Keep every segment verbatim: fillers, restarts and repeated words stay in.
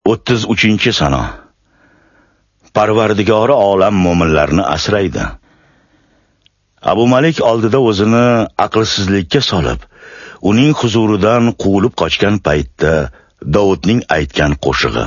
o'ttiz uchinchi sana. Parvardigori olam mo'minlarni asraydi. Abu Malik oldida o'zini aqlsizlikka solib, uning huzuridan quvilib qochgan paytda Davudning aytgan qo'shig'i.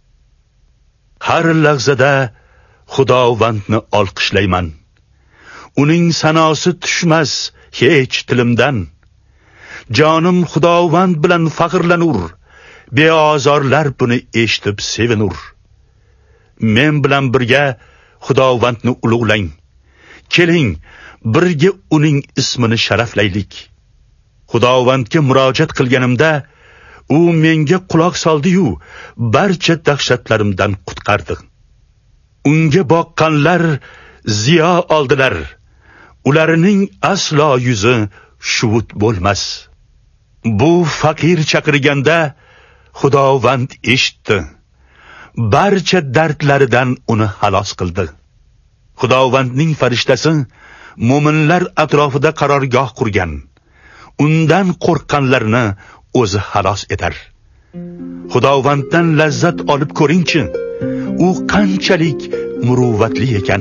Har lahzada Xudovandni olqishlayman. Uning sanosi tushmas hech tilimdan. Jonim Xudovand bilan faxrlanur. Beozorlar buni eshitib sevinur. Men bilan birga Xudovandni ulug'lang. Keling, birga uning ismini sharaflaylik. Xudovandga murojaat qilganimda u menga quloq soldi-yu, barcha dahshatlarimdan qutqardi. Unga boqqanlar ziyo oldilar. Ularning aslo yuzi shuvut bo'lmas. Bu faqir chaqirganda Xudovand eshitdi. Barcha dardlaridan uni xalos qildi. Xudovandning farishtasi mo'minlar atrofida qarorgoh qurgan. Undan qo'rqqanlarni o'zi xalos etar. Xudovanddan lazzat olib ko'ringchi, u qanchalik muruvvatli ekan.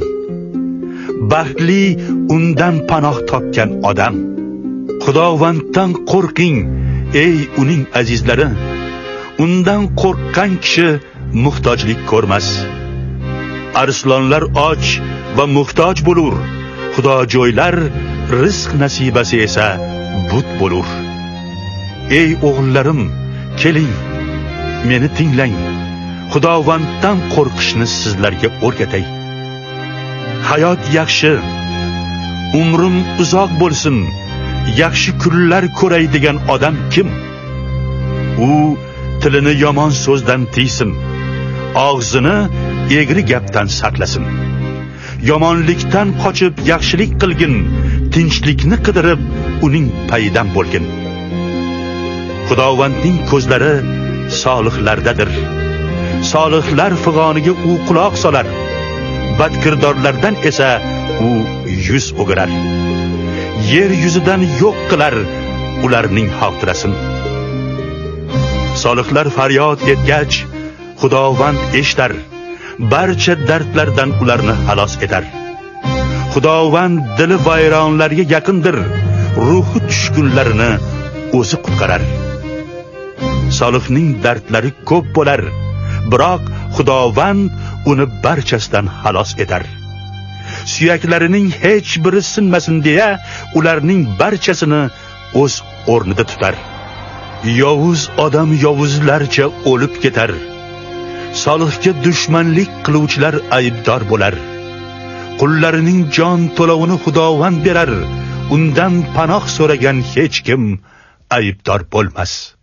Baxtli undan panoh topgan odam. Xudovanddan qo'rqing, ey uning azizlari. Undan qo'rqqan kishi muhtojlik ko'rmas. Arslonlar och va muhtoj bo'lur. Xudojo'ylar rizq nasibasi esa but bo'lur. Ey o'g'illarim, keling, meni tinglang. Xudovanddan qo'rqishni sizlarga o'rgatay. Hayot yaxshi, umrim uzoq bo'lsin, yaxshi kunlar ko'ray degan odam kim? U tilini yomon so'zdan tiysin, og'zini egri gapdan saqlasin. Yomonlikdan qochib yaxshilik qilgin, tinchlikni qidirib uning payidan bo'lgin. Xudovandning ko'zlari solihlardadir. Solihlar fig'oniga u quloq solar. Badkirdorlardan esa u yuz o'girar. Yer yuzidan yo'q qilar ularning xotirasin. Solihlar faryod etgach, Xudovand eshitar. Barcha dardlardan ularni xalos etar. Xudovand dili vayronlarga yaqindir. Ruhi tushkunlarini o'zi qutqarar. Solihning dardlari ko'p bo'lar, biroq Xudovand uni barchasidan xalos etar. Suyaklarining hech biri sinmasin deya, ularning barchasini o'z o'rnida tutar. Yovuz odam yovuzlarcha o'lib ketar. Solihga dushmanlik qiluvchilar aybdor bo'lar. Qullarining jon to'lovini Xudovand berar. Undan panoh so'ragan hech kim aybdor bo'lmas.